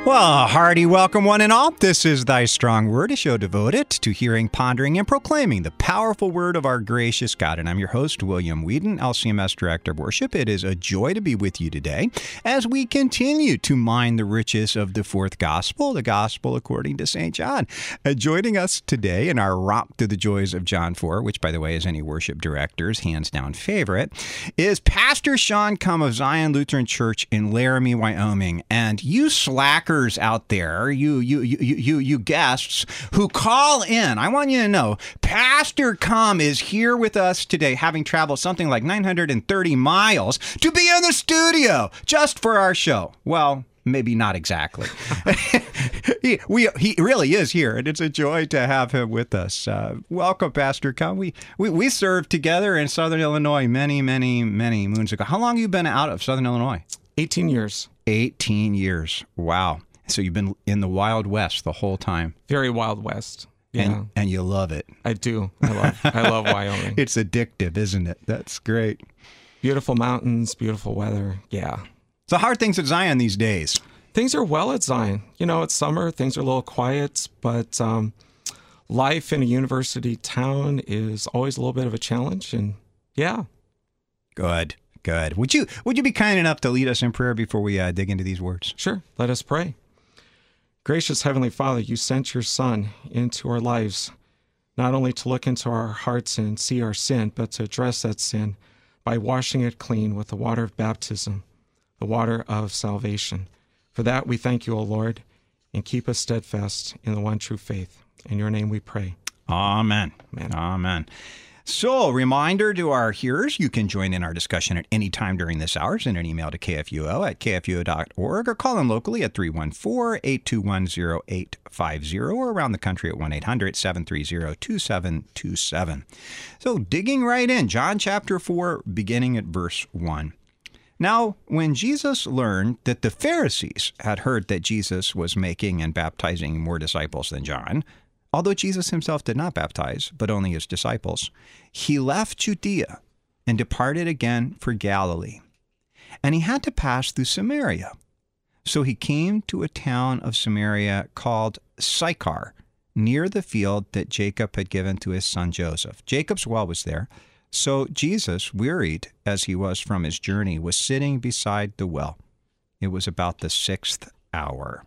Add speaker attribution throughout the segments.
Speaker 1: Well, a hearty welcome one and all. This is Thy Strong Word, a show devoted to hearing, pondering, and proclaiming the powerful word of our gracious God. And I'm your host, William Whedon, LCMS Director of Worship. It is a joy to be with you today as we continue to mine the riches of the fourth gospel, the gospel according to St. John. Joining us today in our romp to the joys of John 4, which, by the way, is any worship director's hands-down favorite, is Pastor Sean Cum of Zion Lutheran Church in Laramie, Wyoming. And you slackers out there, you guests who call in, I want you to know, Pastor Cum is here with us today, having traveled something like 930 miles to be in the studio just for our show. Well, maybe not exactly. He really is here, and it's a joy to have him with us. Welcome, Pastor Cum. We served together in Southern Illinois many moons ago. How long have you been out of Southern Illinois?
Speaker 2: 18 years.
Speaker 1: 18 years. Wow. So you've been in the Wild West the whole time.
Speaker 2: Very Wild West. Yeah.
Speaker 1: And you love it.
Speaker 2: I do. I love Wyoming.
Speaker 1: It's addictive, isn't it? That's great.
Speaker 2: Beautiful mountains, beautiful weather. Yeah.
Speaker 1: So how are things at Zion these days?
Speaker 2: Things are well at Zion. You know, it's summer. Things are a little quiet, but life in a university town is always a little bit of a challenge. And yeah.
Speaker 1: Good. Would you be kind enough to lead us in prayer before we dig into these words?
Speaker 2: Sure. Let us pray. Gracious Heavenly Father, you sent your Son into our lives, not only to look into our hearts and see our sin, but to address that sin by washing it clean with the water of baptism, the water of salvation. For that, we thank you, O Lord, and keep us steadfast in the one true faith. In your name we pray.
Speaker 1: Amen. Amen. So, reminder to our hearers, you can join in our discussion at any time during this hour. Send an email to kfuo@kfuo.org or call in locally at 314-821-0850 or around the country at 1-800-730-2727. So, digging right in, John chapter 4, beginning at verse 1. Now, when Jesus learned that the Pharisees had heard that Jesus was making and baptizing more disciples than John, although Jesus himself did not baptize, but only his disciples, he left Judea and departed again for Galilee. And he had to pass through Samaria. So he came to a town of Samaria called Sychar, near the field that Jacob had given to his son Joseph. Jacob's well was there. So Jesus, wearied as he was from his journey, was sitting beside the well. It was about the 6th hour.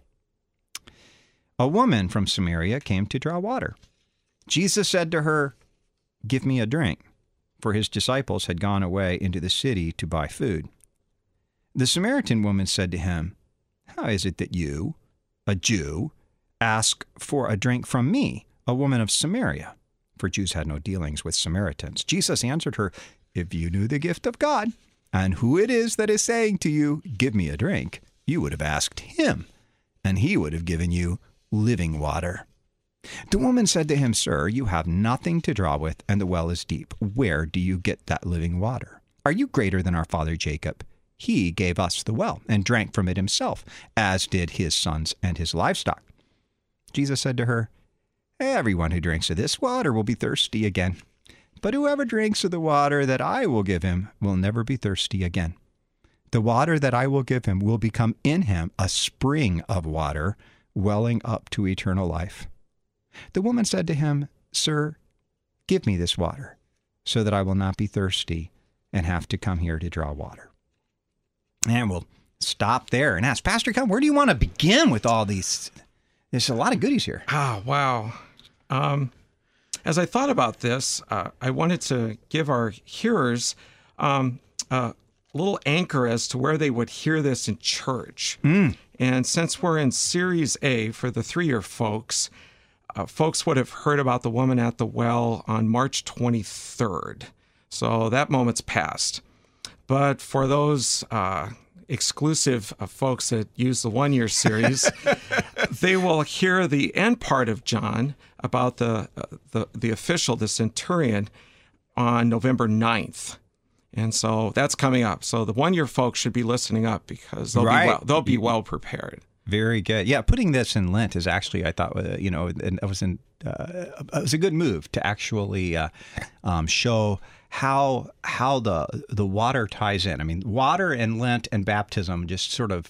Speaker 1: A woman from Samaria came to draw water. Jesus said to her, "Give me a drink," for his disciples had gone away into the city to buy food. The Samaritan woman said to him, "How is it that you, a Jew, ask for a drink from me, a woman of Samaria?" For Jews had no dealings with Samaritans. Jesus answered her, "If you knew the gift of God, and who it is that is saying to you, 'Give me a drink,' you would have asked him, and he would have given you living water." The woman said to him, "Sir, you have nothing to draw with, and the well is deep. Where do you get that living water? Are you greater than our father Jacob? He gave us the well and drank from it himself, as did his sons and his livestock." Jesus said to her, "Everyone who drinks of this water will be thirsty again. But whoever drinks of the water that I will give him will never be thirsty again. The water that I will give him will become in him a spring of water, welling up to eternal life." The woman said to him, "Sir, give me this water, so that I will not be thirsty and have to come here to draw water." And we'll stop there and ask, Pastor Cum, where do you want to begin with all these? There's a lot of goodies here.
Speaker 2: Wow. As I thought about this, I wanted to give our hearers a little anchor as to where they would hear this in church. And since we're in Series A for the 3-year folks, folks would have heard about the woman at the well on March 23rd. So that moment's passed. But for those exclusive folks that use the 1-year series, they will hear the end part of John about the official, the centurion, on November 9th. And so that's coming up. So the 1-year folks should be listening up because they'll be well prepared.
Speaker 1: Very good. Yeah, putting this in Lent is actually, I thought, it was a good move to actually show how the water ties in. I mean, water and Lent and baptism just sort of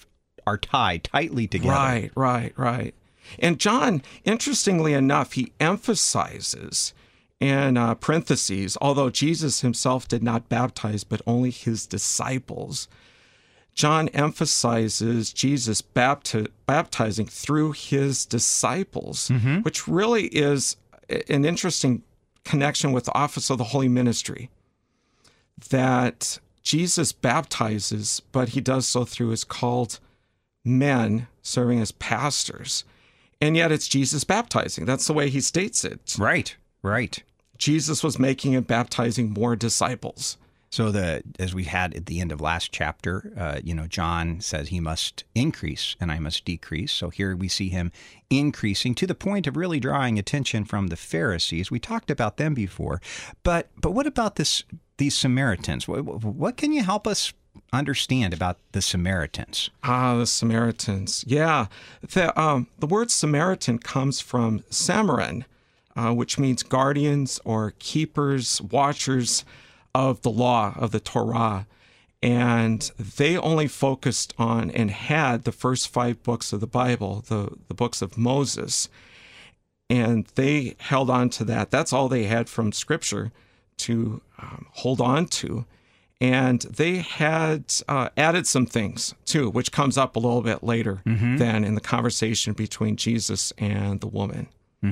Speaker 1: are tied tightly together.
Speaker 2: Right. And John, interestingly enough, he emphasizes in parentheses, although Jesus himself did not baptize, but only his disciples, John emphasizes Jesus baptizing through his disciples, which really is an interesting connection with the office of the Holy Ministry, that Jesus baptizes, but he does so through his called men serving as pastors. And yet it's Jesus baptizing. That's the way he states it.
Speaker 1: Right.
Speaker 2: Jesus was making and baptizing more disciples.
Speaker 1: So as we had at the end of last chapter, John says he must increase and I must decrease. So here we see him increasing to the point of really drawing attention from the Pharisees. We talked about them before, but what about these Samaritans? What can you help us understand about the Samaritans?
Speaker 2: The Samaritans. Yeah. The word Samaritan comes from Samarin, which means guardians or keepers, watchers of the law, of the Torah. And they only focused on and had the first 5 books of the Bible, the books of Moses. And they held on to that. That's all they had from Scripture to hold on to. And they had added some things, too, which comes up a little bit later than in the conversation between Jesus and the woman.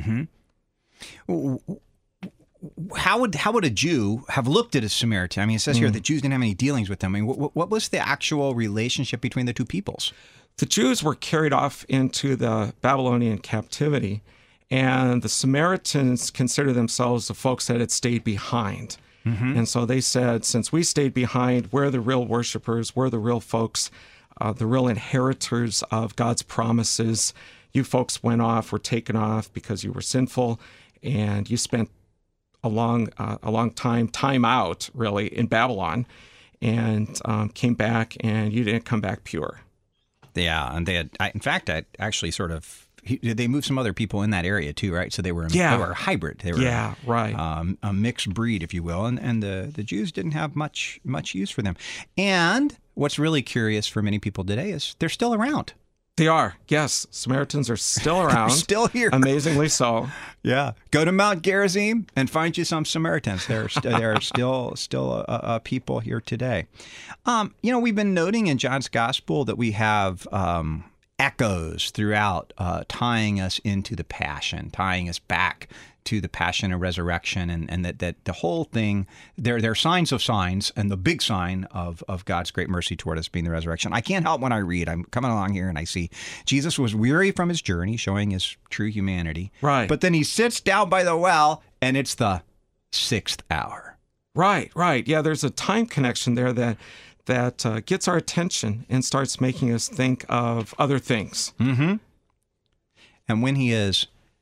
Speaker 1: How would a Jew have looked at a Samaritan? I mean, it says here that Jews didn't have any dealings with them. I mean, what was the actual relationship between the two peoples?
Speaker 2: The Jews were carried off into the Babylonian captivity, and the Samaritans considered themselves the folks that had stayed behind. And so they said, since we stayed behind, we're the real worshipers, we're the real folks, the real inheritors of God's promises. You folks went off, were taken off because you were sinful, and you spent a long time out, really, in Babylon, and came back, and you didn't come back pure.
Speaker 1: Yeah, and they had, in fact, I actually sort of, they moved some other people in that area too, right? So they were hybrid. They were a mixed breed, if you will, and the Jews didn't have much use for them. And what's really curious for many people today is they're still around.
Speaker 2: They are, yes. Samaritans are still around.
Speaker 1: Still here.
Speaker 2: Amazingly so.
Speaker 1: Yeah. Go to Mount Gerizim and find you some Samaritans. There are still people here today. We've been noting in John's Gospel that we have echoes throughout tying us into the Passion, tying us back to the Passion and Resurrection, and that the whole thing, there are signs of signs, and the big sign of God's great mercy toward us being the resurrection. I can't help when I read, I'm coming along here and I see Jesus was weary from his journey, showing his true humanity.
Speaker 2: Right.
Speaker 1: But then he sits down by the well, and it's the 6th hour.
Speaker 2: Right. Yeah, there's a time connection there that gets our attention and starts making us think of other things.
Speaker 1: And when he is...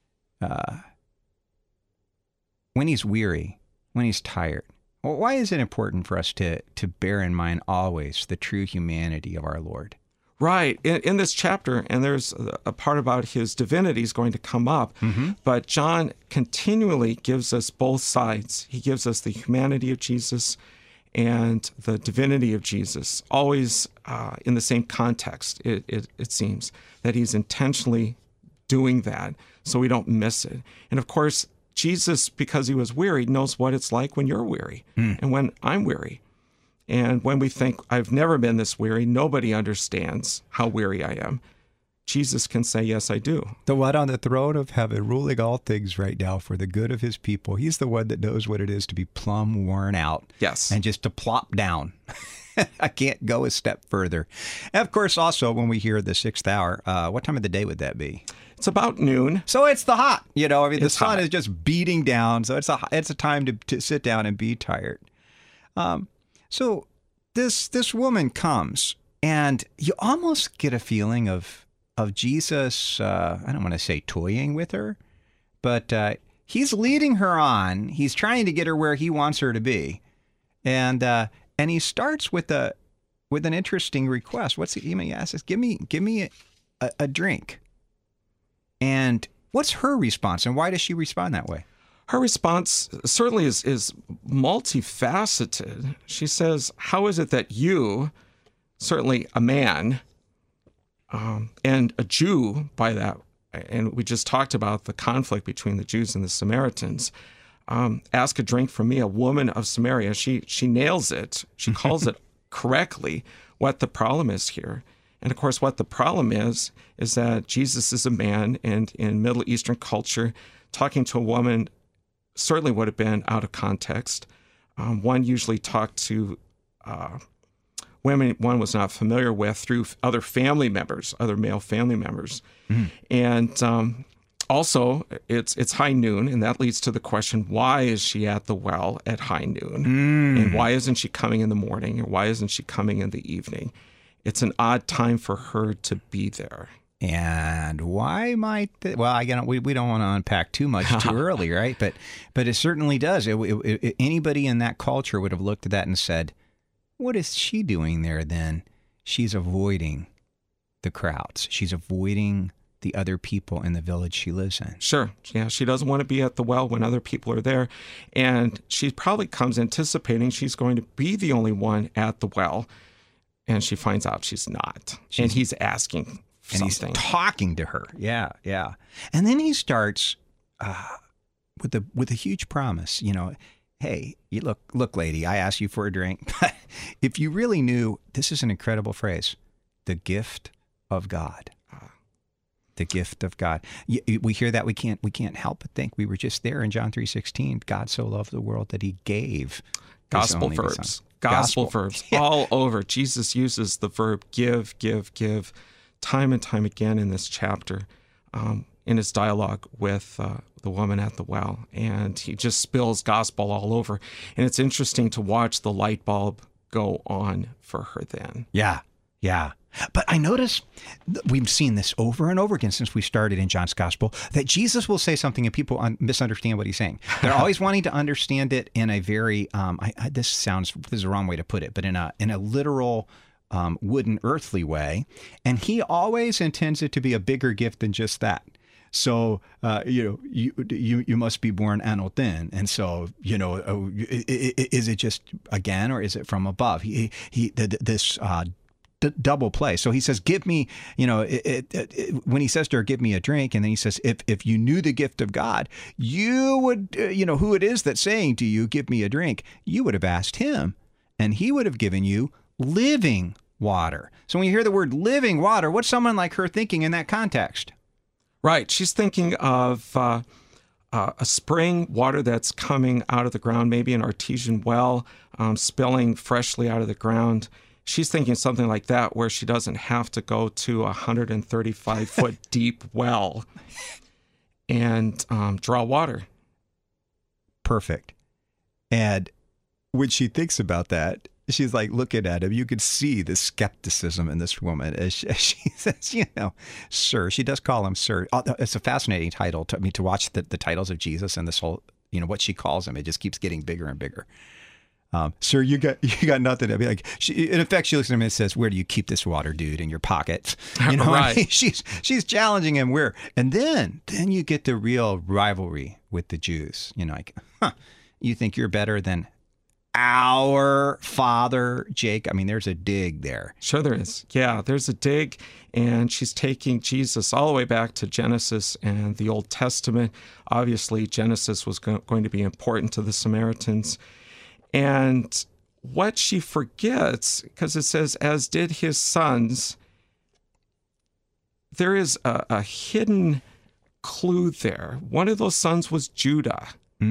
Speaker 1: when he's weary, when he's tired, well, why is it important for us to bear in mind always the true humanity of our Lord?
Speaker 2: Right. In this chapter, and there's a part about his divinity is going to come up, but John continually gives us both sides. He gives us the humanity of Jesus and the divinity of Jesus, always in the same context, it seems, that he's intentionally doing that so we don't miss it. And of course, Jesus, because he was weary, knows what it's like when you're weary and when I'm weary. And when we think, I've never been this weary, nobody understands how weary I am. Jesus can say, yes, I do.
Speaker 1: The one on the throne of heaven, ruling all things right now for the good of his people. He's the one that knows what it is to be plumb worn out.
Speaker 2: Yes.
Speaker 1: And just to plop down. I can't go a step further. And of course, also, when we hear the 6th hour, what time of the day would that be?
Speaker 2: It's about noon.
Speaker 1: So it's the hot, the sun is just beating down. So it's a time to sit down and be tired. So this woman comes, and you almost get a feeling of Jesus, I don't want to say toying with her, but he's leading her on. He's trying to get her where he wants her to be. And he starts with an interesting request. He asks, give me a drink. And what's her response, and why does she respond that way?
Speaker 2: Her response certainly is multifaceted. She says, how is it that you, certainly a man, And a Jew, by that, and we just talked about the conflict between the Jews and the Samaritans. Ask a drink from me, a woman of Samaria. She nails it. She calls it correctly what the problem is here. And of course, what the problem is that Jesus is a man, and in Middle Eastern culture, talking to a woman certainly would have been out of context. One usually talked to women one was not familiar with through other family members, other male family members. And also, it's high noon, and that leads to the question, why is she at the well at high noon? And why isn't she coming in the morning? Or why isn't she coming in the evening? It's an odd time for her to be there.
Speaker 1: And why might we don't want to unpack too much too early, right? But it certainly does. Anybody in that culture would have looked at that and said, what is she doing there then? She's avoiding the crowds. She's avoiding the other people in the village she lives in.
Speaker 2: Sure. Yeah, she doesn't want to be at the well when other people are there. And she probably comes anticipating she's going to be the only one at the well. And she finds out she's not. And he's asking something.
Speaker 1: He's talking to her. Yeah, yeah. And then he starts with a huge promise. You know, hey, look, lady, I asked you for a drink. If you really knew, this is an incredible phrase, the gift of God. The gift of God. We hear that, we can't help but think, we were just there in John 3:16. God so loved the world that he gave.
Speaker 2: Gospel verbs. Gospel verbs all over. Jesus uses the verb give time and time again in this chapter, in his dialogue with the woman at the well. And he just spills gospel all over. And it's interesting to watch the light bulb go on for her then.
Speaker 1: Yeah, yeah. But I notice we've seen this over and over again since we started in John's Gospel, that Jesus will say something and people misunderstand what he's saying. They're always wanting to understand it in a very, this is the wrong way to put it, but in a literal, wooden, earthly way. And he always intends it to be a bigger gift than just that. So, you must be born anoten. And so, is it just again, or is it from above? This double play. So he says, give me, when he says to her, give me a drink. And then he says, if you knew the gift of God, you would, who it is that's saying to you, give me a drink, you would have asked him and he would have given you living water. So when you hear the word living water, what's someone like her thinking in that context?
Speaker 2: Right. She's thinking of a spring, water that's coming out of the ground, maybe an artesian well, spilling freshly out of the ground. She's thinking something like that, where she doesn't have to go to a 135-foot deep well and draw water. Perfect.
Speaker 1: And when she thinks about that, she's like looking at him. You could see the skepticism in this woman as she says, sir. She does call him sir. It's a fascinating title to watch the titles of Jesus and this whole, what she calls him. It just keeps getting bigger and bigger. Sir, you got nothing. I mean, like, in effect, she looks at him and says, "Where do you keep this water, dude? In your pocket?"
Speaker 2: Right.
Speaker 1: I mean, she's challenging him where, and then you get the real rivalry with the Jews. You think you're better than our father Jacob? I mean, there's a dig there.
Speaker 2: Sure, there is. Yeah, there's a dig, and she's taking Jesus all the way back to Genesis and the Old Testament. Obviously, Genesis was going to be important to the Samaritans. And what she forgets, because it says, as did his sons, there is a hidden clue there. One of those sons was Judah.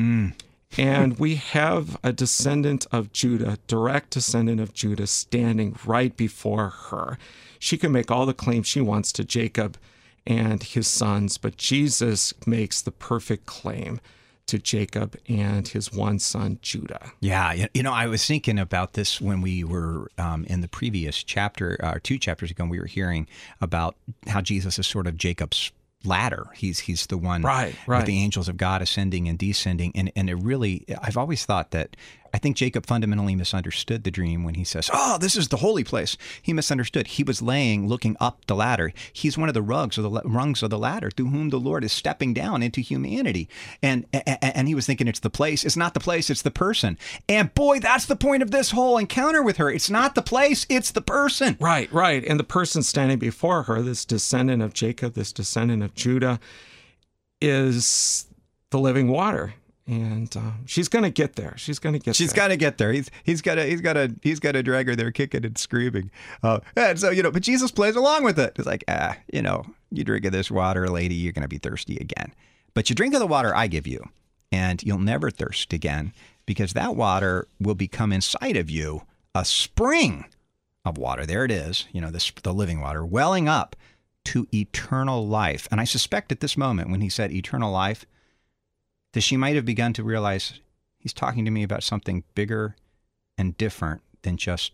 Speaker 2: And we have a descendant of Judah, direct descendant of Judah, standing right before her. She can make all the claims she wants to Jacob and his sons, but Jesus makes the perfect claim to Jacob and his one son, Judah.
Speaker 1: Yeah. I was thinking about this when we were in the previous chapter, 2 chapters ago, we were hearing about how Jesus is sort of Jacob's ladder. He's the one
Speaker 2: right.
Speaker 1: with the angels of God ascending and descending. And it really, I've always thought that I think Jacob fundamentally misunderstood the dream when he says, "Oh, this is the holy place." He misunderstood. He was looking up the ladder. He's one of the rungs of the ladder through whom the Lord is stepping down into humanity. And he was thinking it's the place. It's not the place, it's the person. And boy, that's the point of this whole encounter with her. It's not the place, it's the person.
Speaker 2: Right. And the person standing before her, this descendant of Jacob, this descendant of Judah, is the living water. And she's going to get there. She's got to
Speaker 1: get there. He's got to drag her there, kicking and screaming. And so, but Jesus plays along with it. It's like, you drink of this water, lady, you're going to be thirsty again. But you drink of the water I give you, and you'll never thirst again, because that water will become inside of you a spring of water. There it is, the living water, welling up to eternal life. And I suspect at this moment, when he said eternal life, that she might have begun to realize he's talking to me about something bigger and different than just...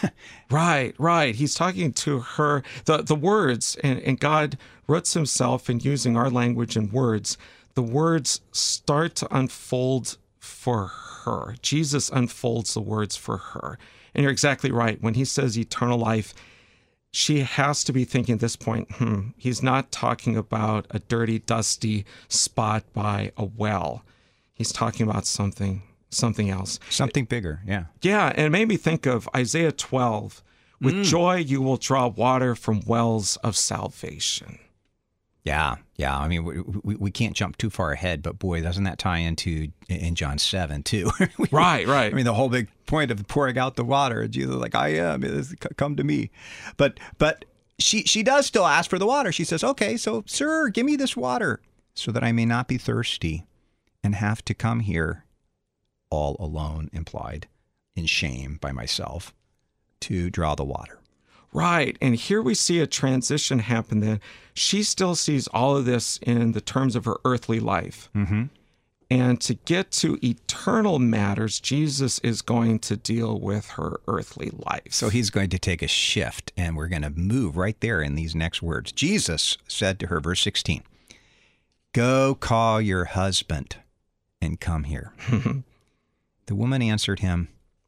Speaker 2: Right. He's talking to her. The words, and God roots himself in using our language and words. The words start to unfold for her. Jesus unfolds the words for her. And you're exactly right. When he says eternal life, she has to be thinking at this point, he's not talking about a dirty, dusty spot by a well. He's talking about something else.
Speaker 1: Something bigger, yeah.
Speaker 2: Yeah, and it made me think of Isaiah 12. With joy you will draw water from wells of salvation.
Speaker 1: Yeah. I mean, we can't jump too far ahead, but boy, doesn't that tie into in John 7 too?
Speaker 2: Right.
Speaker 1: I mean, the whole big point of pouring out the water, Jesus is like, I am, come to me. But she does still ask for the water. She says, okay, so sir, give me this water so that I may not be thirsty and have to come here all alone, implied in shame by myself, to draw the water.
Speaker 2: Right. And here we see a transition happen then. She still sees all of this in the terms of her earthly life.
Speaker 1: Mm-hmm.
Speaker 2: And to get to eternal matters, Jesus is going to deal with her earthly life.
Speaker 1: So he's going to take a shift, and we're going to move right there in these next words. Jesus said to her, verse 16, "Go call your husband and come here." The woman answered him,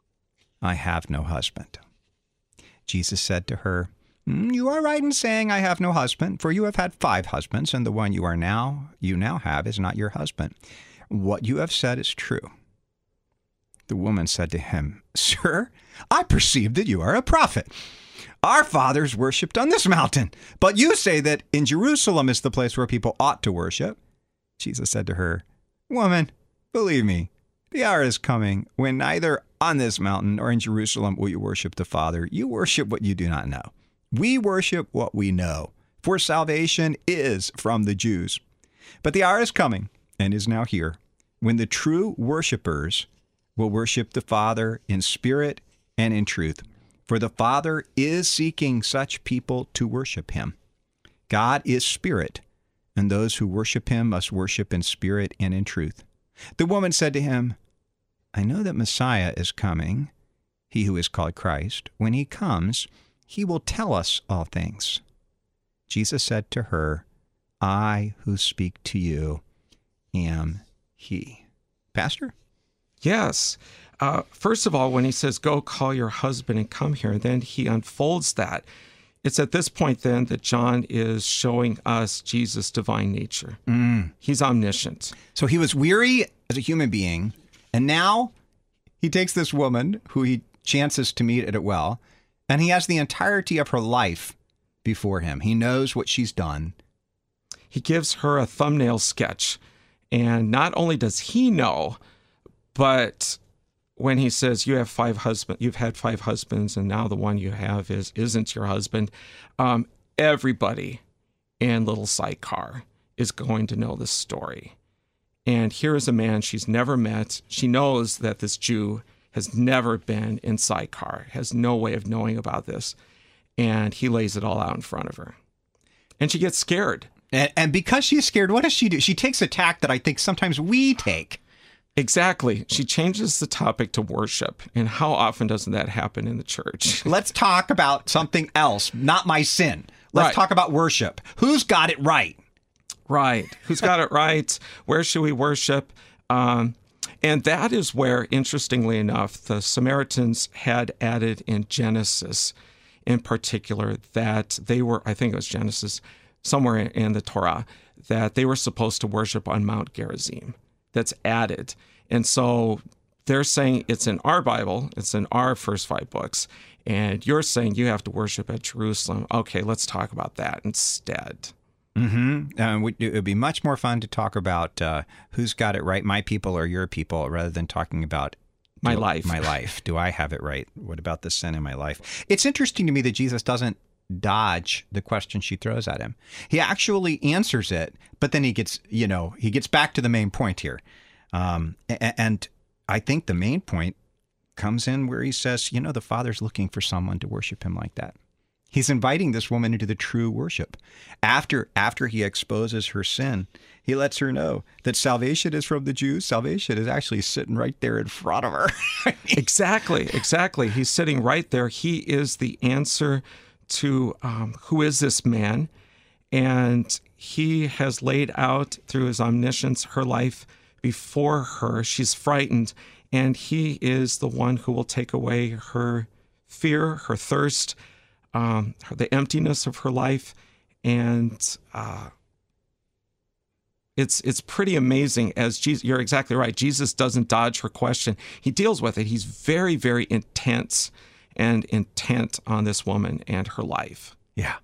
Speaker 1: "I have no husband." Jesus said to her, "You are right in saying I have no husband, for you have had 5 husbands, and the one you now have is not your husband. What you have said is true." The woman said to him, "Sir, I perceive that you are a prophet. Our fathers worshipped on this mountain, but you say that in Jerusalem is the place where people ought to worship." Jesus said to her, "Woman, believe me, the hour is coming when neither on this mountain or in Jerusalem will you worship the Father. You worship what you do not know. We worship what we know, for salvation is from the Jews. But the hour is coming, and is now here, when the true worshipers will worship the Father in spirit and in truth. For the Father is seeking such people to worship him. God is spirit, and those who worship him must worship in spirit and in truth." The woman said to him, "I know that Messiah is coming, he who is called Christ. When he comes, he will tell us all things." Jesus said to her, "I who speak to you am he." Pastor?
Speaker 2: Yes. First of all, when he says, "Go call your husband and come here," then he unfolds that. It's at this point then that John is showing us Jesus' divine nature. He's omniscient.
Speaker 1: So he was weary as a human being, and now he takes this woman who he chances to meet at a well, and he has the entirety of her life before him. He knows what she's done.
Speaker 2: He gives her a thumbnail sketch, and not only does he know, but when he says you've had 5 husbands, and now the one you have isn't your husband, everybody in Little Sychar is going to know this story. And here is a man she's never met. She knows that this Jew has never been in Sychar, has no way of knowing about this. And he lays it all out in front of her. And she gets scared.
Speaker 1: And because she's scared, what does she do? She takes a tack that I think sometimes we take.
Speaker 2: Exactly. She changes the topic to worship. And how often doesn't that happen in the church?
Speaker 1: Let's talk about something else, not my sin. Let's talk about worship. Who's got it right?
Speaker 2: Right. Who's got it right? Where should we worship? And that is where, interestingly enough, the Samaritans had added in Genesis in particular that they were, I think it was Genesis, somewhere in the Torah, that they were supposed to worship on Mount Gerizim. That's added. And so they're saying it's in our Bible, it's in our first 5 books, and you're saying you have to worship at Jerusalem. Okay, let's talk about that instead.
Speaker 1: It would be much more fun to talk about who's got it right, my people or your people, rather than talking about
Speaker 2: my life.
Speaker 1: My life. Do I have it right? What about the sin in my life? It's interesting to me that Jesus doesn't dodge the question she throws at him. He actually answers it, but then he gets back to the main point here. And I think the main point comes in where he says, the Father's looking for someone to worship him like that. He's inviting this woman into the true worship. After he exposes her sin, he lets her know that salvation is from the Jews. Salvation is actually sitting right there in front of her.
Speaker 2: Exactly. He's sitting right there. He is the answer to who is this man? And he has laid out through his omniscience her life before her. She's frightened, and he is the one who will take away her fear, her thirst, the emptiness of her life. And it's pretty amazing. As Jesus, you're exactly right. Jesus doesn't dodge her question. He deals with it. He's very, very intense and intent on this woman and her life.
Speaker 1: Yeah.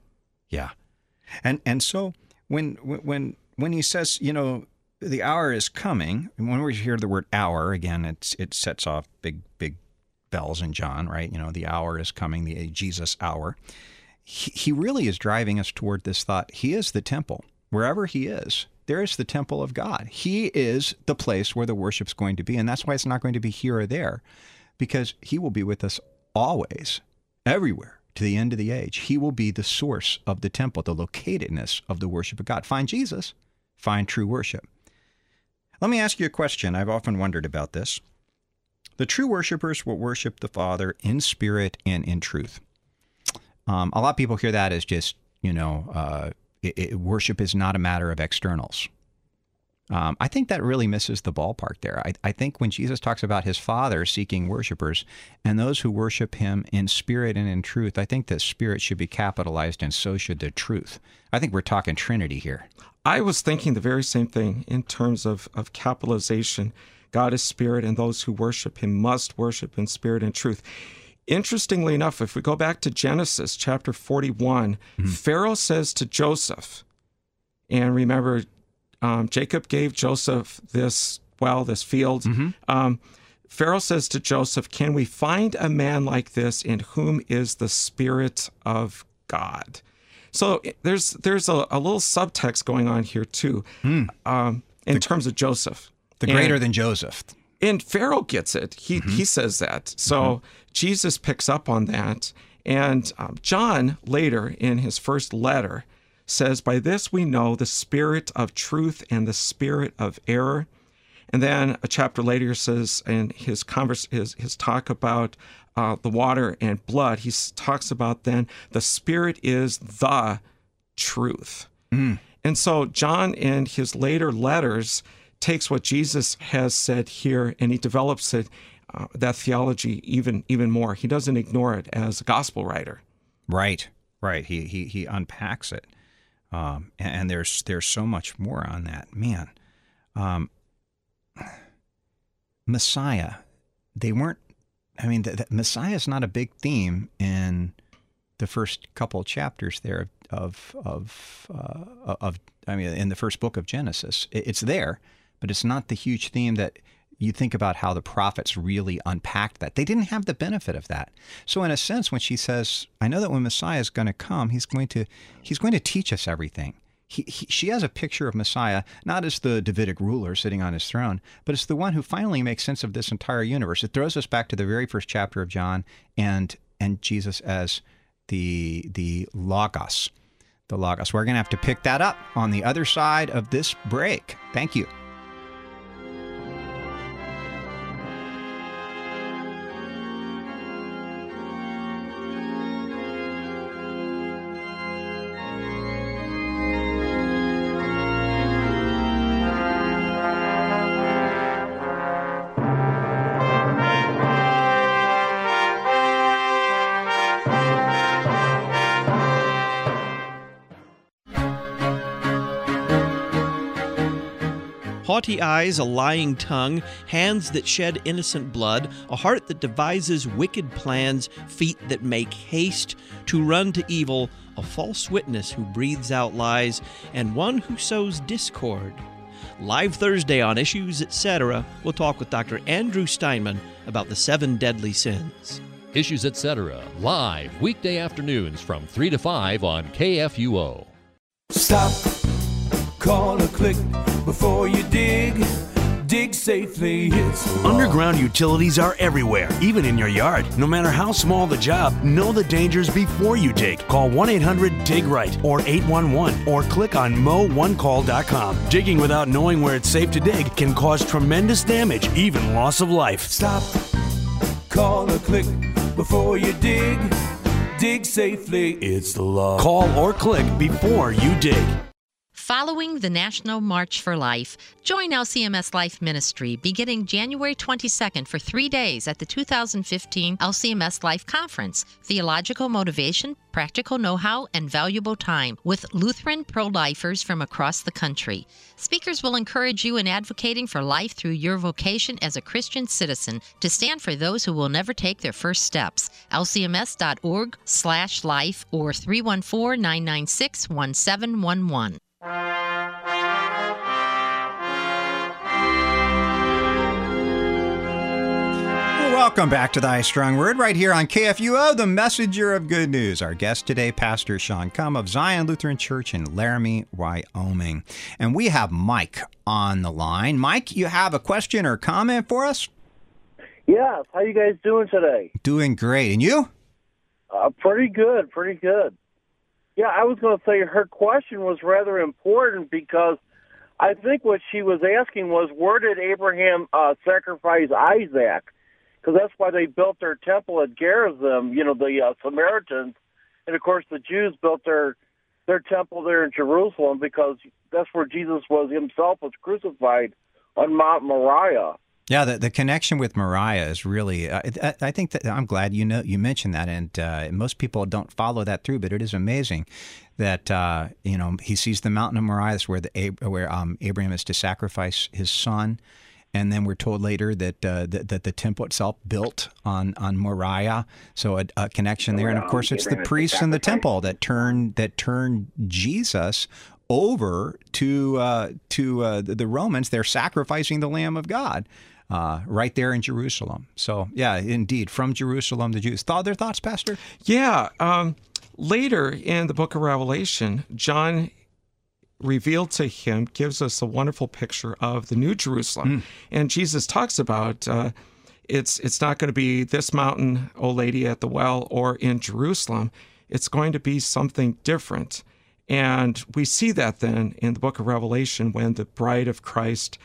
Speaker 1: And so when he says, the hour is coming, and when we hear the word hour, again, it sets off big bells in John, right? The hour is coming, the Jesus hour. He really is driving us toward this thought. He is the temple. Wherever he is, there is the temple of God. He is the place where the worship's going to be, and that's why it's not going to be here or there, because he will be with us always, everywhere, to the end of the age. He will be the source of the temple, the locatedness of the worship of God. Find Jesus, find true worship. Let me ask you a question. I've often wondered about this. The true worshipers will worship the Father in spirit and in truth. A lot of people hear that as just, worship is not a matter of externals. I think that really misses the ballpark there. I think when Jesus talks about his Father seeking worshipers and those who worship him in spirit and in truth, I think the spirit should be capitalized and so should the truth. I think we're talking Trinity here.
Speaker 2: I was thinking the very same thing in terms of capitalization. God is spirit, and those who worship him must worship in spirit and truth. Interestingly enough, if we go back to Genesis chapter 41, Pharaoh says to Joseph, and remember, Jacob gave Joseph this field. Pharaoh says to Joseph, "Can we find a man like this in whom is the Spirit of God?" So there's a little subtext going on here too, in terms of Joseph.
Speaker 1: The greater than Joseph.
Speaker 2: And Pharaoh gets it. He says that. So Jesus picks up on that. And John later in his first letter says, "By this we know the spirit of truth and the spirit of error." And then a chapter later says, in his talk about the water and blood, he talks about then the Spirit is the truth. And so John in his later letters takes what Jesus has said here and he develops it, that theology even more. He doesn't ignore it as a gospel writer.
Speaker 1: Right. He unpacks it. And there's so much more on that. Man, Messiah, the Messiah is not a big theme in the first couple chapters there in the first book of Genesis. It's there, but it's not the huge theme that you think about how the prophets really unpacked that. They didn't have the benefit of that. So in a sense, when she says, I know that when Messiah is going to come, he's going to teach us everything. She has a picture of Messiah, not as the Davidic ruler sitting on his throne, but as the one who finally makes sense of this entire universe. It throws us back to the very first chapter of John and Jesus as the Logos. The Logos. We're going to have to pick that up on the other side of this break. Thank you.
Speaker 3: haughty eyes, a lying tongue, hands that shed innocent blood, a heart that devises wicked plans, feet that make haste to run to evil, a false witness who breathes out lies, and one who sows discord. Live Thursday on Issues, Etc., we'll talk with Dr. Andrew Steinman about the 7 deadly sins.
Speaker 4: Issues, Etc., live weekday afternoons from 3 to 5 on KFUO.
Speaker 5: Stop, call, or click before you dig. Dig safely, it's the law.
Speaker 6: Underground utilities are everywhere, even in your yard. No matter how small the job, know the dangers before you dig. Call 1-800-DIG-RIGHT or 811 or click on mow1call.com. Digging without knowing where it's safe to dig can cause tremendous damage, even loss of life.
Speaker 5: Stop, call, or click before you dig. Dig safely, it's the law.
Speaker 6: Call or click before you dig.
Speaker 7: Following the National March for Life, join LCMS Life Ministry beginning January 22nd for 3 days at the 2015 LCMS Life Conference. Theological motivation, practical know-how, and valuable time with Lutheran pro-lifers from across the country. Speakers will encourage you in advocating for life through your vocation as a Christian citizen to stand for those who will never take their first steps. lcms.org/life or 314-996-1711.
Speaker 1: Welcome back to the High Strung Word right here on KFUO, the messenger of good news. Our guest today, Pastor Sean Cumm of Zion Lutheran Church in Laramie, Wyoming. And we have Mike on the line. Mike, you have a question or comment for us?
Speaker 8: Yes. How you guys doing today?
Speaker 1: Doing great. And you?
Speaker 8: Pretty good. Yeah, I was going to say her question was rather important because I think what she was asking was, where did Abraham sacrifice Isaac? Because that's why they built their temple at Gerizim, the Samaritans. And, of course, the Jews built their temple there in Jerusalem because that's where Jesus himself was crucified on Mount Moriah.
Speaker 1: Yeah, the connection with Moriah is really, I think that I'm glad you mentioned that, and most people don't follow that through, but it is amazing that, he sees the mountain of Moriah, that's where Abraham is to sacrifice his son, and then we're told later that the temple itself built on Moriah, so a connection there, and of course it's the priests in the temple that turned Jesus over to the Romans. They're sacrificing the Lamb of God. Right there in Jerusalem. So, yeah, indeed, from Jerusalem, the Jews. Their thoughts, Pastor?
Speaker 2: Yeah. Later in the book of Revelation, John revealed to him, gives us a wonderful picture of the New Jerusalem. And Jesus talks about it's not going to be this mountain, old lady at the well, or in Jerusalem. It's going to be something different. And we see that then in the book of Revelation when the bride of Christ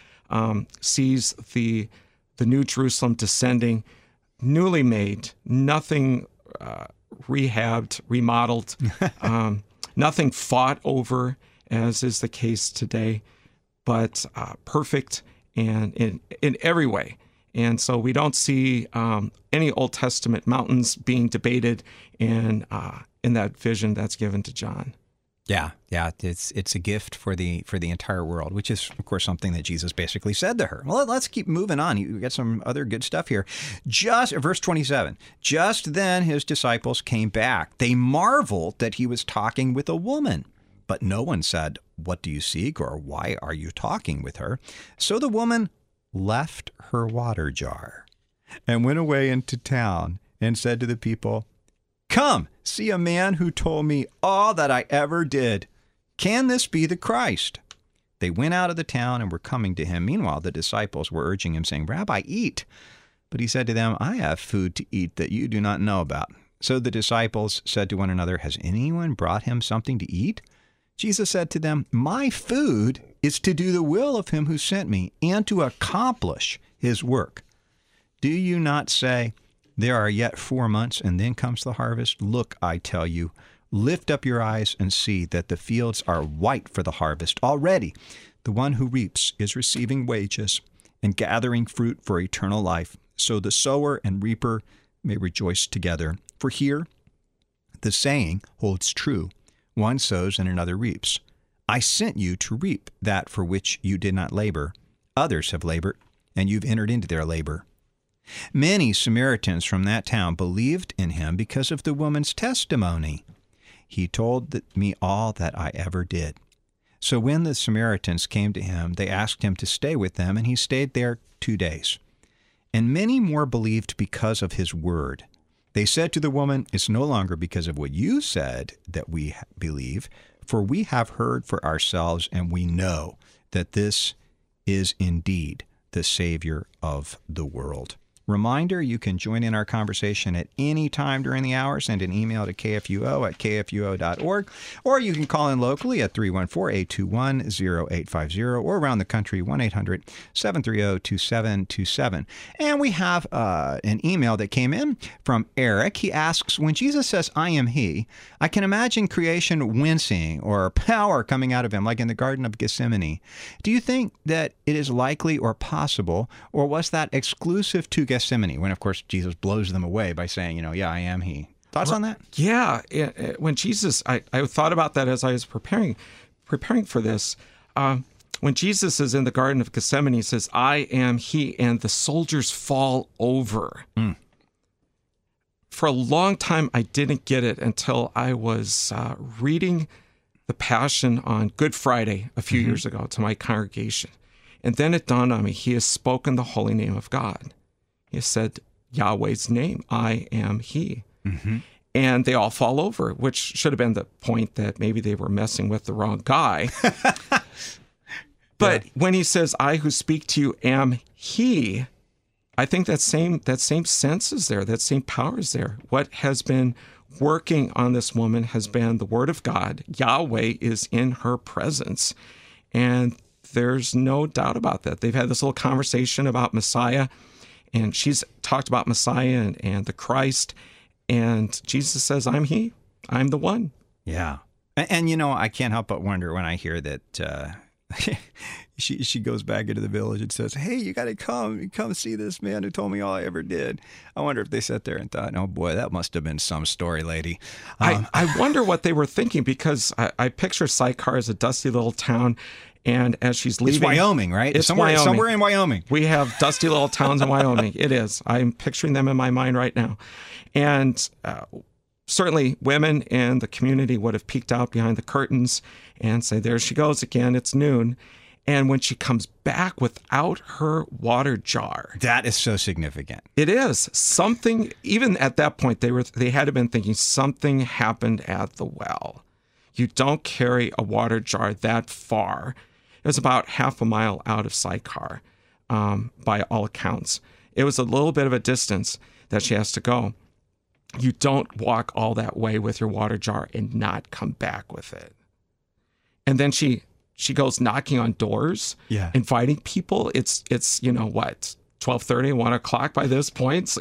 Speaker 2: sees the New Jerusalem descending, newly made, nothing rehabbed, remodeled, nothing fought over, as is the case today, but perfect and in every way. And so we don't see any Old Testament mountains being debated in that vision that's given to John.
Speaker 1: Yeah, it's a gift for the entire world, which is, of course, something that Jesus basically said to her. Well, let's keep moving on. You got some other good stuff here. Verse 27, just then his disciples came back. They marveled that he was talking with a woman, but no one said, "What do you seek?" or "Why are you talking with her?" So the woman left her water jar and went away into town and said to the people, "Come, see a man who told me all that I ever did. Can this be the Christ?" They went out of the town and were coming to him. Meanwhile, the disciples were urging him, saying, "Rabbi, eat." But he said to them, "I have food to eat that you do not know about." So the disciples said to one another, "Has anyone brought him something to eat?" Jesus said to them, "My food is to do the will of him who sent me and to accomplish his work. Do you not say, 'There are yet 4 months, and then comes the harvest'? Look, I tell you, lift up your eyes and see that the fields are white for the harvest. Already the one who reaps is receiving wages and gathering fruit for eternal life, so the sower and reaper may rejoice together. For here the saying holds true, one sows and another reaps. I sent you to reap that for which you did not labor. Others have labored, and you've entered into their labor. Many Samaritans from that town believed in him because of the woman's testimony. He told me all that I ever did. So when the Samaritans came to him, they asked him to stay with them, and he stayed there 2 days. And many more believed because of his word. They said to the woman, "It's no longer because of what you said that we believe, for we have heard for ourselves, and we know that this is indeed the Savior of the world." Reminder, you can join in our conversation at any time during the hour. Send an email to kfuo@kfuo.org, or you can call in locally at 314-821-0850, or around the country, 1-800-730-2727. And we have an email that came in from Eric. He asks, when Jesus says, "I am he," I can imagine creation wincing or power coming out of him, like in the Garden of Gethsemane. Do you think that it is likely or possible, or was that exclusive to Gethsemane, when, of course, Jesus blows them away by saying, yeah, I am he? Thoughts on that?
Speaker 2: Yeah. When Jesus, I thought about that as I was preparing for this. When Jesus is in the Garden of Gethsemane, he says, "I am he," and the soldiers fall over. For a long time, I didn't get it until I was reading the Passion on Good Friday a few years ago to my congregation. And then it dawned on me, he has spoken the holy name of God. He said Yahweh's name, "I am he." And they all fall over, which should have been the point that maybe they were messing with the wrong guy. But when he says, "I who speak to you am he," I think that same sense is there, that same power is there. What has been working on this woman has been the word of God. Yahweh is in her presence. And there's no doubt about that. They've had this little conversation about Messiah, and she's talked about Messiah and the Christ, and Jesus says, "I'm he. I'm the one."
Speaker 1: Yeah. And I can't help but wonder when I hear that she goes back into the village and says, "Hey, you got to come see this man who told me all I ever did." I wonder if they sat there and thought, "Oh boy, that must have been some story, lady."
Speaker 2: I wonder what they were thinking, because I picture Sychar as a dusty little town. And as she's leaving...
Speaker 1: It's Wyoming, right?
Speaker 2: It's
Speaker 1: somewhere in Wyoming.
Speaker 2: We have dusty little towns in Wyoming. It is. I'm picturing them in my mind right now. And certainly women in the community would have peeked out behind the curtains and say, "There she goes again. It's noon." And when she comes back without her water jar...
Speaker 1: That is so significant.
Speaker 2: It is. Something, even at that point, they had to have been thinking something happened at the well. You don't carry a water jar that far. It was about half a mile out of Sychar, by all accounts. It was a little bit of a distance that she has to go. You don't walk all that way with your water jar and not come back with it. And then she goes knocking on doors, inviting people. It's 12:30, 1 o'clock by this point,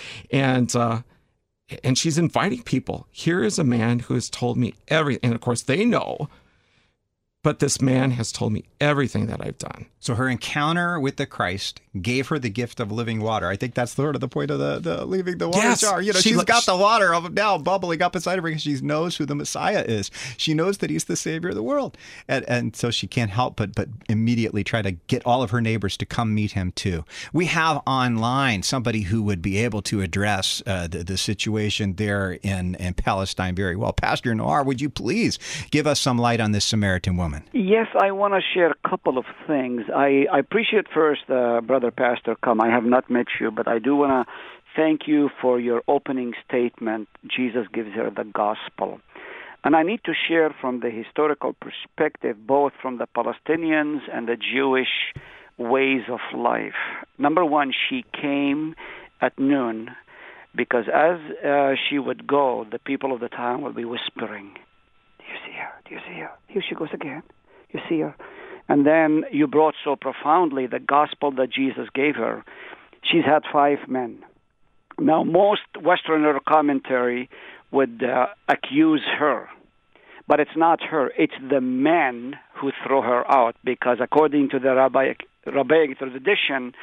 Speaker 2: and she's inviting people. Here is a man who has told me everything. And of course, they know, but this man has told me everything that I've done.
Speaker 1: So her encounter with the Christ gave her the gift of living water. I think that's sort of the point of the leaving the water jar. She's got the water now bubbling up inside of her because she knows who the Messiah is. She knows that he's the Savior of the world. And so she can't help but immediately try to get all of her neighbors to come meet him too. We have online somebody who would be able to address the situation there in Palestine very well. Pastor Noir, would you please give us some light on this Samaritan woman?
Speaker 9: Yes, I want to share a couple of things. I appreciate first, Brother Pastor I have not met you, but I do want to thank you for your opening statement. Jesus gives her the gospel. And I need to share from the historical perspective, both from the Palestinians and the Jewish ways of life. Number one, she came at noon because as she would go, the people of the town would be whispering, "Do you see her? Do you see her? Here she goes again. You see her?" And then you brought so profoundly the gospel that Jesus gave her. She's had 5 men. Now, most Westerner commentary would accuse her, but it's not her. It's the men who throw her out, because according to the rabbinic tradition,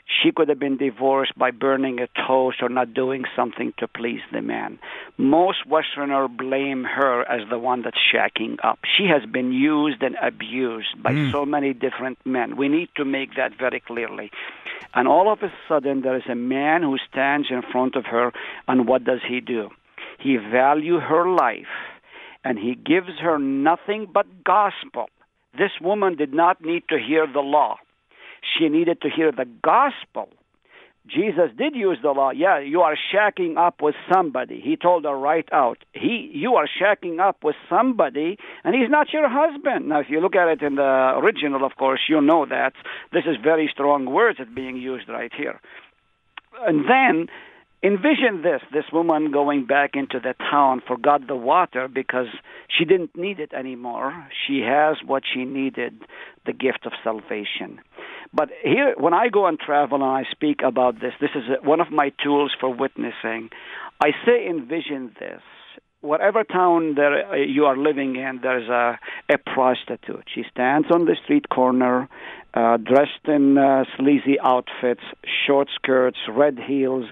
Speaker 9: She could have been divorced by burning a toast or not doing something to please the man. Most Westerners blame her as the one that's shacking up. She has been used and abused by so many different men. We need to make that very clearly. And all of a sudden, there is a man who stands in front of her, and what does he do? He values her life, and he gives her nothing but gospel. This woman did not need to hear the law. She needed to hear the gospel. Jesus did use the law. Yeah, you are shacking up with somebody. He told her right out. You are shacking up with somebody, and he's not your husband. Now, if you look at it in the original, of course, you know that. This is very strong words that are being used right here. And then, envision this woman going back into the town, forgot the water because she didn't need it anymore. She has what she needed, the gift of salvation. But here, when I go and travel and I speak about this is one of my tools for witnessing. I say envision this. Whatever town there you are living in, there's a prostitute. She stands on the street corner, dressed in sleazy outfits, short skirts, red heels,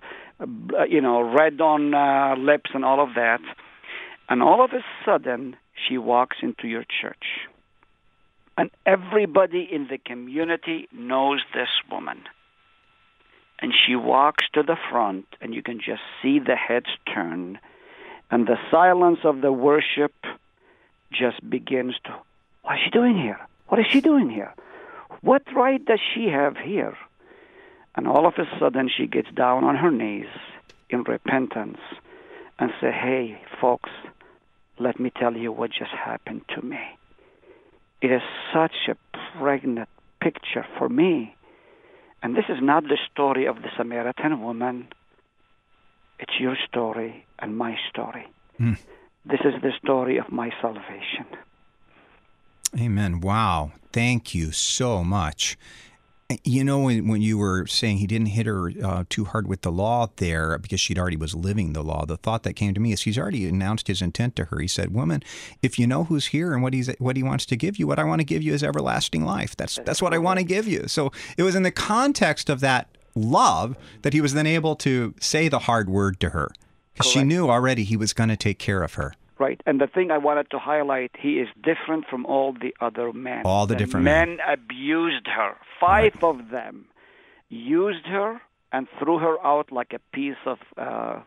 Speaker 9: red on lips and all of that. And all of a sudden, she walks into your church. And everybody in the community knows this woman. And she walks to the front, and you can just see the heads turn. And the silence of the worship just begins to, what is she doing here? What is she doing here? What right does she have here? And all of a sudden, she gets down on her knees in repentance and say, hey, folks, let me tell you what just happened to me. It is such a pregnant picture for me. And this is not the story of the Samaritan woman. It's your story and my story. This is the story of my salvation.
Speaker 1: Amen. Wow. Thank you so much. You know, when you were saying he didn't hit her too hard with the law there because she'd already was living the law, the thought that came to me is he's already announced his intent to her. He said, woman, if you know who's here and what he wants to give you, what I want to give you is everlasting life. That's what I want to give you. So it was in the context of that love that he was then able to say the hard word to her because she knew already he was going to take care of her.
Speaker 9: Right. And the thing I wanted to highlight, he is different from all the other men.
Speaker 1: All the different men.
Speaker 9: Abused her. Five of them used her and threw her out like a piece of, dog.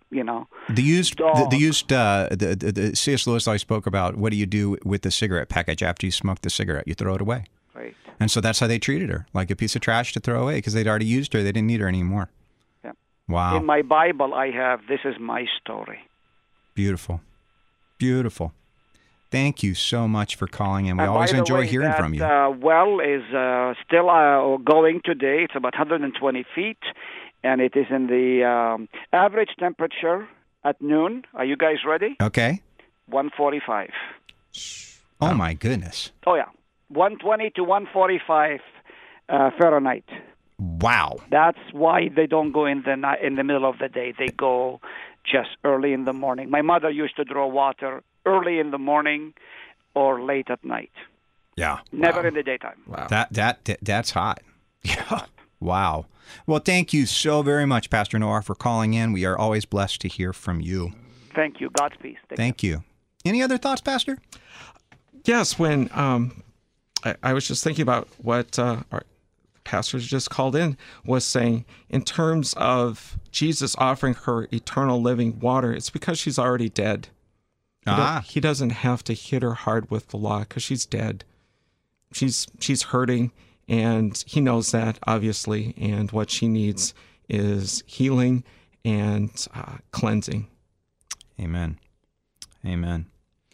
Speaker 1: The C.S. Lewis always spoke about what do you do with the cigarette package after you smoke the cigarette? You throw it away.
Speaker 9: Right.
Speaker 1: And so that's how they treated her, like a piece of trash to throw away because they'd already used her. They didn't need her anymore.
Speaker 9: Yeah.
Speaker 1: Wow.
Speaker 9: In my Bible, I have, this is my story.
Speaker 1: Beautiful. Beautiful. Thank you so much for calling in. We always enjoy hearing from you.
Speaker 9: Well is still going today. It's about 120 feet, and it is in the average temperature at noon. Are you guys ready?
Speaker 1: Okay.
Speaker 9: 145.
Speaker 1: Oh, my goodness.
Speaker 9: Oh, yeah. 120 to 145 Fahrenheit.
Speaker 1: Wow.
Speaker 9: That's why they don't go in the middle of the day. They go just early in the morning. My mother used to draw water early in the morning or late at night.
Speaker 1: Yeah.
Speaker 9: Never in the daytime.
Speaker 2: Wow.
Speaker 1: That's hot. Yeah. Wow. Well, thank you so very much, Pastor Noah, for calling in. We are always blessed to hear from you.
Speaker 9: Thank you. God's peace.
Speaker 1: Thank you. Any other thoughts, Pastor?
Speaker 2: Yes, when I was just thinking about what our pastors just called in was saying in terms of Jesus offering her eternal living water, it's because she's already dead. He doesn't have to hit her hard with the law because she's dead. She's hurting, and he knows that, obviously, and what she needs is healing and cleansing.
Speaker 1: Amen. Amen.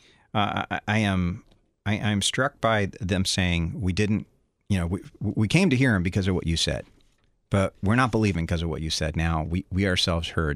Speaker 1: I'm struck by them saying we didn't, we came to hear him because of what you said, but we're not believing because of what you said now. We ourselves heard.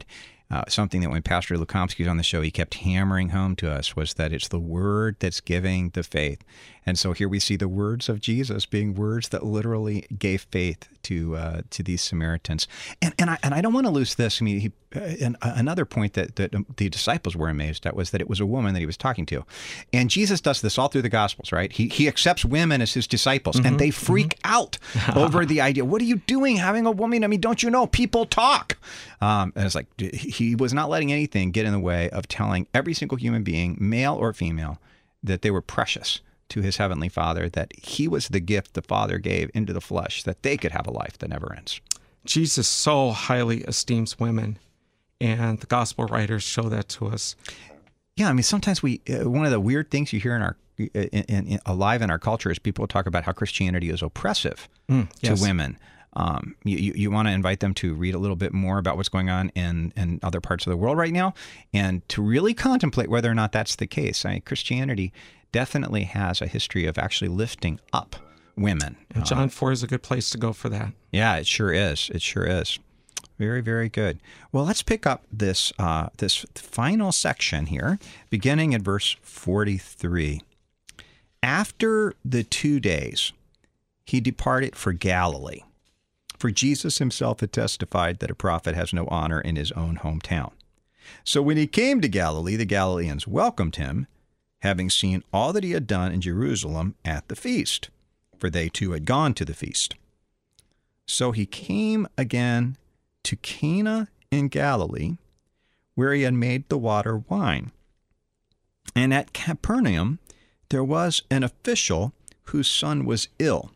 Speaker 1: something that when Pastor Lukomsky was on the show, he kept hammering home to us was that it's the word that's giving the faith. And so here we see the words of Jesus being words that literally gave faith to these Samaritans. And I don't want to lose this. I mean, another point that the disciples were amazed at was that it was a woman that he was talking to. And Jesus does this all through the Gospels, right? He accepts women as his disciples, and they freak out over the idea. What are you doing having a woman? I mean, don't you know people talk? And it's like he was not letting anything get in the way of telling every single human being, male or female, that they were precious to his heavenly Father, that he was the gift the Father gave into the flesh, that they could have a life that never ends. Jesus
Speaker 2: so highly esteems women, and the gospel writers show that to us.
Speaker 1: Yeah, I mean, sometimes one of the weird things you hear alive in our culture is people talk about how Christianity is oppressive to women. You want to invite them to read a little bit more about what's going on in other parts of the world right now, and to really contemplate whether or not that's the case. Christianity definitely has a history of actually lifting up women.
Speaker 2: And John 4 is a good place to go for that.
Speaker 1: Yeah, it sure is. It sure is. Very, very good. Well, let's pick up this final section here, beginning at verse 43. After the 2 days, he departed for Galilee. For Jesus himself had testified that a prophet has no honor in his own hometown. So when he came to Galilee, the Galileans welcomed him, having seen all that he had done in Jerusalem at the feast, for they too had gone to the feast. So he came again to Cana in Galilee, where he had made the water wine. And at Capernaum there was an official whose son was ill.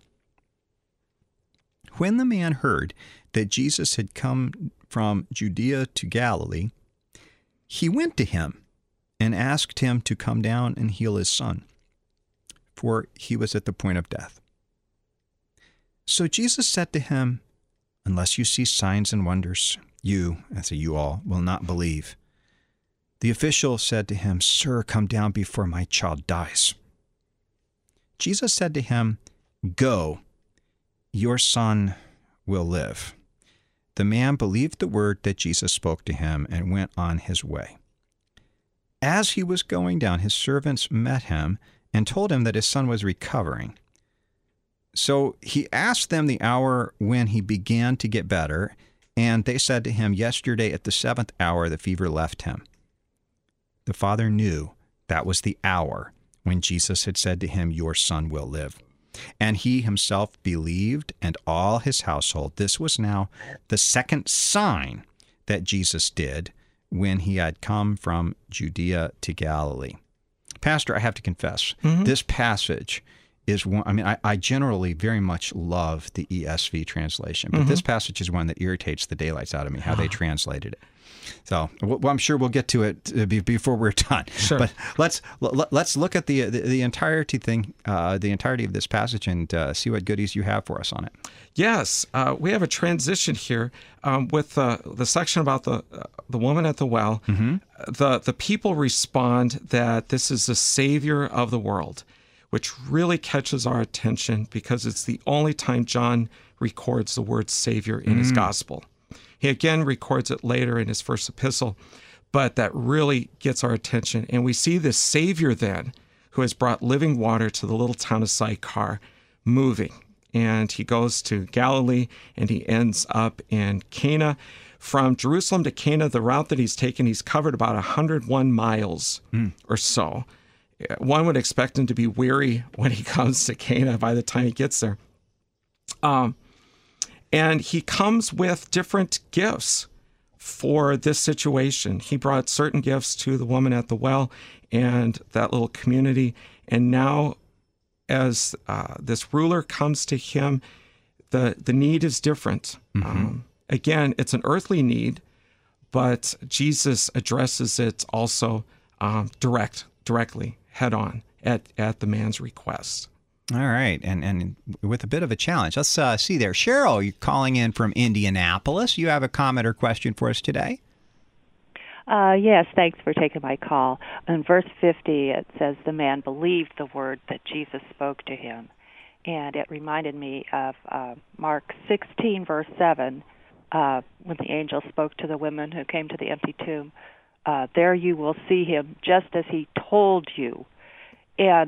Speaker 1: When the man heard that Jesus had come from Judea to Galilee, he went to him and asked him to come down and heal his son, for he was at the point of death. So Jesus said to him, "Unless you see signs and wonders, you all, will not believe." The official said to him, "Sir, come down before my child dies." Jesus said to him, "Go, your son will live." The man believed the word that Jesus spoke to him and went on his way. As he was going down, his servants met him and told him that his son was recovering. So he asked them the hour when he began to get better, and they said to him, "Yesterday at the 7th hour the fever left him." The father knew that was the hour when Jesus had said to him, "Your son will live." And he himself believed, and all his household. This was now the second sign that Jesus did when he had come from Judea to Galilee. Pastor, I have to confess, this passage is one. I mean, I generally very much love the ESV translation, but this passage is one that irritates the daylights out of me, how they translated it. So, well, I'm sure we'll get to it before we're done.
Speaker 2: Sure.
Speaker 1: But let's look at the entirety of this passage and see what goodies you have for us on it.
Speaker 2: Yes, we have a transition here with the section about the woman at the well. The people respond that this is the Savior of the world, which really catches our attention because it's the only time John records the word Savior in his gospel. He again records it later in his first epistle, but that really gets our attention. And we see this Savior then, who has brought living water to the little town of Sychar, moving. And he goes to Galilee, and he ends up in Cana. From Jerusalem to Cana, the route that he's taken, he's covered about 101 miles or so. One would expect him to be weary when he comes to Cana by the time he gets there. And he comes with different gifts for this situation. He brought certain gifts to the woman at the well and that little community. And now, as this ruler comes to him, the need is different. Again, it's an earthly need, but Jesus addresses it also directly, head on, at the man's request.
Speaker 1: All right, and with a bit of a challenge. Let's see there. Cheryl, you're calling in from Indianapolis. You have a comment or question for us today?
Speaker 10: Yes, thanks for taking my call. In verse 50, it says, the man believed the word that Jesus spoke to him. And it reminded me of Mark 16, verse 7, when the angel spoke to the women who came to the empty tomb, there you will see him just as he told you. And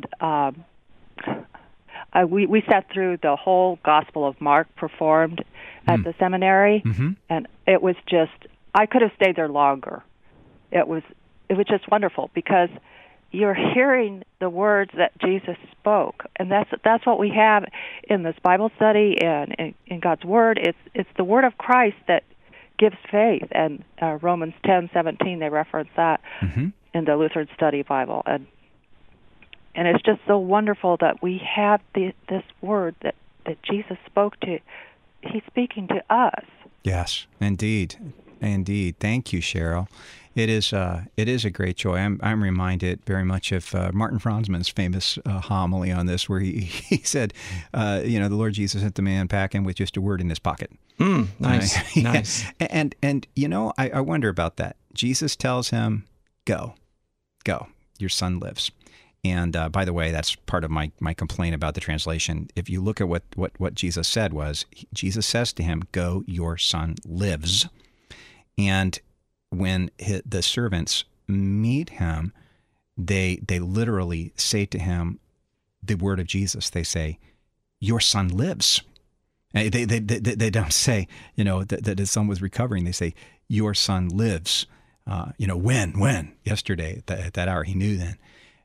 Speaker 10: we sat through the whole Gospel of Mark performed at the seminary, and it was just, I could have stayed there longer. It was just wonderful because you're hearing the words that Jesus spoke, and that's what we have in this Bible study and in God's Word. It's the Word of Christ that gives faith, and Romans 10:17 they reference that in the Lutheran Study Bible, and it's just so wonderful that we have this Word that Jesus spoke to. He's speaking to us.
Speaker 1: Yes, indeed. Thank you, Cheryl. It is a great joy. I'm reminded very much of Martin Franzman's famous homily on this, where he said, the Lord Jesus sent the man packing with just a word in his pocket.
Speaker 2: Nice, nice.
Speaker 1: And I wonder about that. Jesus tells him, "Go, your son lives." And by the way, that's part of my complaint about the translation. If you look at what Jesus said Jesus says to him, "Go, your son lives." And when the servants meet him, they literally say to him the word of Jesus. They say, "Your son lives." And they don't say, that his son was recovering. They say, "Your son lives." When? Yesterday, at that hour, he knew then.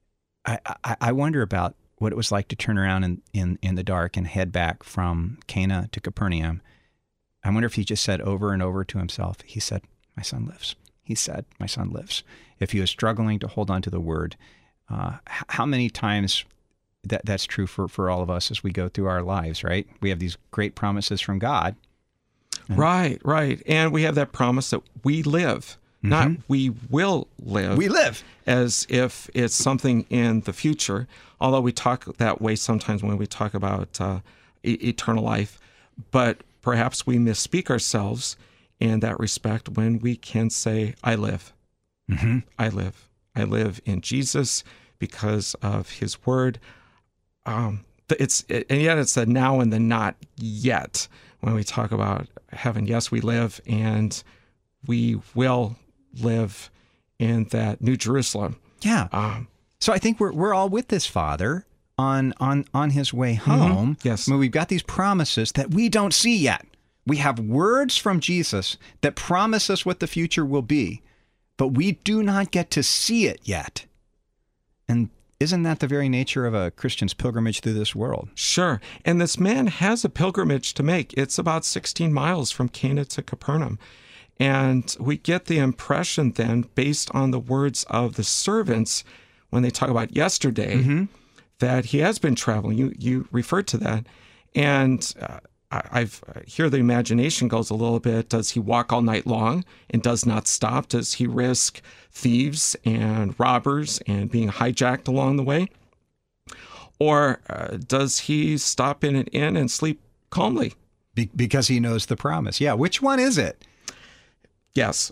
Speaker 1: I wonder about what it was like to turn around in the dark and head back from Cana to Capernaum. I wonder if he just said over and over to himself, he said, "My son lives." He said, "My son lives." If he was struggling to hold on to the word, how many times that's true for all of us as we go through our lives, right? We have these great promises from God.
Speaker 2: Right. And we have that promise that we live, not we will live.
Speaker 1: We live.
Speaker 2: As if it's something in the future, although we talk that way sometimes when we talk about eternal life. But perhaps we misspeak ourselves in that respect when we can say, "I live. I live. I live in Jesus because of his word." And yet it's the now and the not yet when we talk about heaven. Yes, we live, and we will live in that New Jerusalem.
Speaker 1: Yeah. So I think we're all with this Father on his way home.
Speaker 2: Yes.
Speaker 1: I mean, we've got these promises that we don't see yet. We have words from Jesus that promise us what the future will be, but we do not get to see it yet. And isn't that the very nature of a Christian's pilgrimage through this world?
Speaker 2: Sure. And this man has a pilgrimage to make. It's about 16 miles from Cana to Capernaum. And we get the impression then, based on the words of the servants, when they talk about yesterday, that he has been traveling. You referred to that. And here the imagination goes a little bit. Does he walk all night long and does not stop? Does he risk thieves and robbers and being hijacked along the way? Or does he stop in an inn and sleep calmly?
Speaker 1: Because he knows the promise. Yeah, which one is it?
Speaker 2: Yes.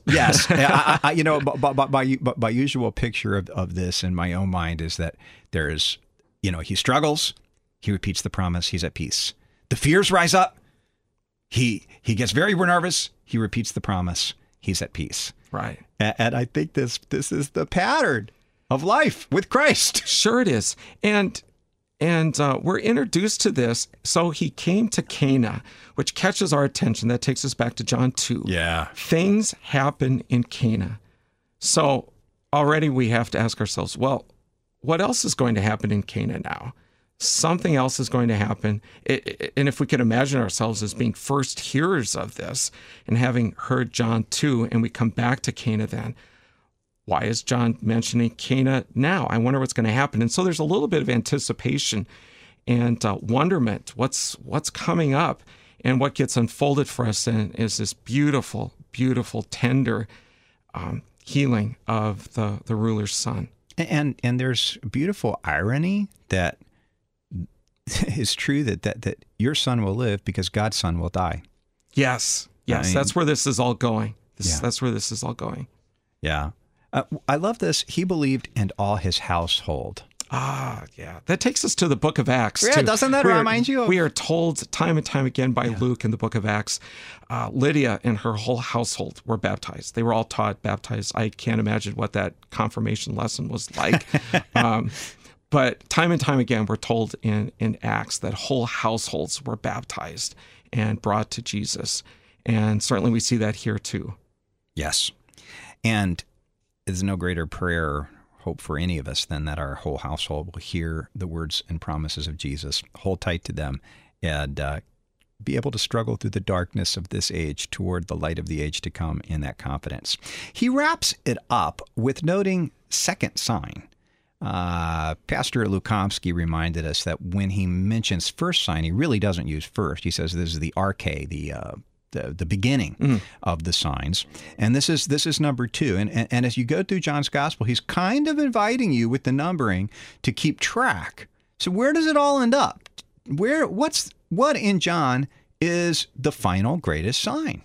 Speaker 1: By usual picture of this in my own mind is that there is, he struggles, he repeats the promise, he's at peace. The fears rise up. He gets very nervous. He repeats the promise. He's at peace.
Speaker 2: Right.
Speaker 1: And I think this is the pattern of life with Christ.
Speaker 2: Sure it is. And we're introduced to this. So he came to Cana, which catches our attention. That takes us back to John 2.
Speaker 1: Yeah.
Speaker 2: Things happen in Cana. So already we have to ask ourselves, well, what else is going to happen in Cana now? Something else is going to happen. And if we could imagine ourselves as being first hearers of this and having heard John 2, and we come back to Cana then, why is John mentioning Cana now? I wonder what's going to happen. And so there's a little bit of anticipation and wonderment. What's coming up? And what gets unfolded for us then is this beautiful, beautiful, tender healing of the ruler's son.
Speaker 1: And there's beautiful irony that is true that your son will live because God's son will die.
Speaker 2: Yes. That's where this is all going. That's where this is all going.
Speaker 1: Yeah. I love this. He believed, and all his household
Speaker 2: Yeah. That takes us to the book of Acts.
Speaker 1: Yeah,
Speaker 2: too.
Speaker 1: doesn't that remind you of...
Speaker 2: We are told time and time again by Luke in the book of Acts, Lydia and her whole household were baptized. They were all taught, baptized. I can't imagine what that confirmation lesson was like. But time and time again, we're told in Acts that whole households were baptized and brought to Jesus. And certainly we see that here too.
Speaker 1: Yes. And there's no greater prayer hope for any of us than that our whole household will hear the words and promises of Jesus, hold tight to them, and be able to struggle through the darkness of this age toward the light of the age to come in that confidence. He wraps it up with noting second sign. Pastor Lukomsky reminded us that when he mentions first sign, he really doesn't use first. He says this is the arche, the beginning of the signs. And this is number 2. And as you go through John's gospel, he's kind of inviting you with the numbering to keep track. So where does it all end up? What in John is the final greatest sign?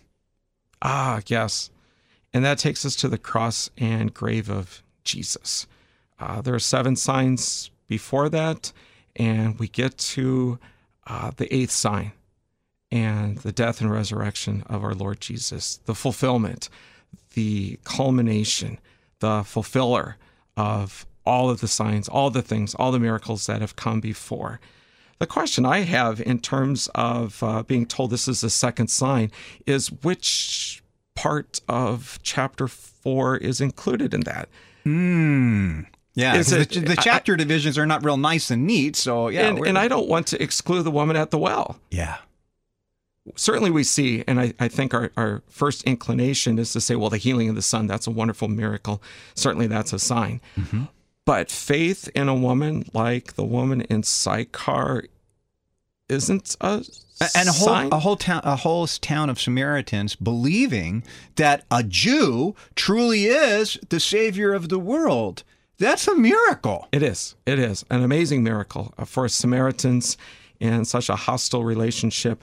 Speaker 2: Yes. And that takes us to the cross and grave of Jesus. There are 7 signs before that, and we get to the 8th sign. And the death and resurrection of our Lord Jesus, the fulfillment, the culmination, the fulfiller of all of the signs, all the things, all the miracles that have come before. The question I have in terms of being told this is the second sign is which part of chapter 4 is included in that?
Speaker 1: Yeah, the chapter divisions are not real nice and neat, so yeah.
Speaker 2: And I don't want to exclude the woman at the well.
Speaker 1: Yeah.
Speaker 2: Certainly we see, and I think our first inclination is to say, well, the healing of the son, that's a wonderful miracle. Certainly that's a sign. Mm-hmm. But faith in a woman like the woman in Sychar isn't a sign.
Speaker 1: A whole town of Samaritans believing that a Jew truly is the Savior of the world. That's a miracle.
Speaker 2: It is. It is an amazing miracle for Samaritans in such a hostile relationship.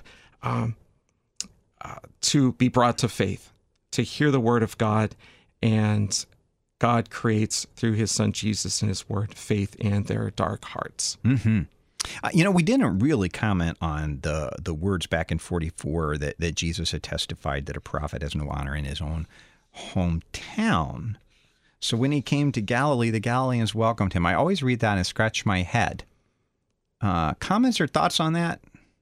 Speaker 2: To be brought to faith, to hear the word of God, and God creates through his son Jesus and his word faith in their dark hearts.
Speaker 1: Mm-hmm. We didn't really comment on the words back in 44 that Jesus had testified that a prophet has no honor in his own hometown. So when he came to Galilee, the Galileans welcomed him. I always read that and scratch my head. Comments or thoughts on that?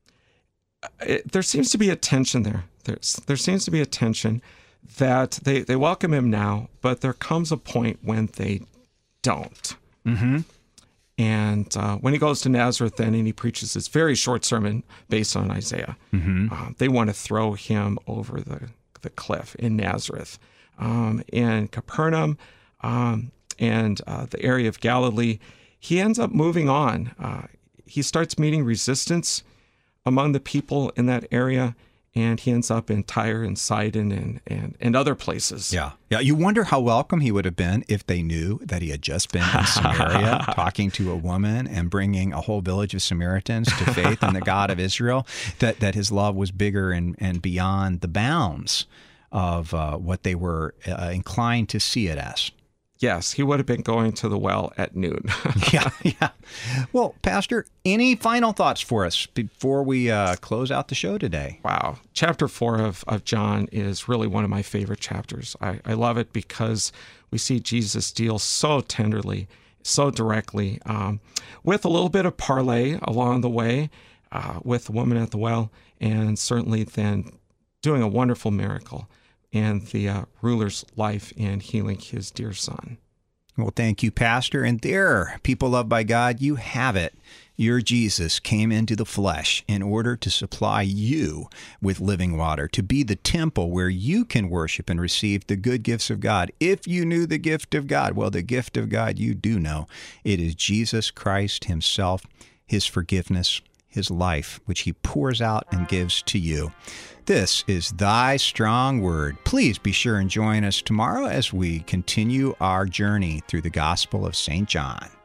Speaker 2: There seems to be a tension there. There seems to be a tension that they welcome him now, but there comes a point when they don't.
Speaker 1: Mm-hmm.
Speaker 2: And when he goes to Nazareth then and he preaches this very short sermon based on Isaiah, they want to throw him over the cliff in Nazareth. In Capernaum and the area of Galilee, he ends up moving on. He starts meeting resistance among the people in that area, and he ends up in Tyre and Sidon and other places.
Speaker 1: Yeah. You wonder how welcome he would have been if they knew that he had just been in Samaria talking to a woman and bringing a whole village of Samaritans to faith in the God of Israel, that his love was bigger and beyond the bounds of what they were inclined to see it as.
Speaker 2: Yes, he would have been going to the well at noon.
Speaker 1: Yeah. Well, Pastor, any final thoughts for us before we close out the show today?
Speaker 2: Wow. Chapter 4 of John is really one of my favorite chapters. I love it because we see Jesus deal so tenderly, so directly, with a little bit of parlay along the way with the woman at the well, and certainly then doing a wonderful miracle and the ruler's life in healing his dear son.
Speaker 1: Well, thank you, Pastor. And there, people loved by God, you have it. Your Jesus came into the flesh in order to supply you with living water, to be the temple where you can worship and receive the good gifts of God. If you knew the gift of God, well, the gift of God you do know. It is Jesus Christ himself, his forgiveness, his life, which he pours out and gives to you. This is Thy Strong Word. Please be sure and join us tomorrow as we continue our journey through the Gospel of St. John.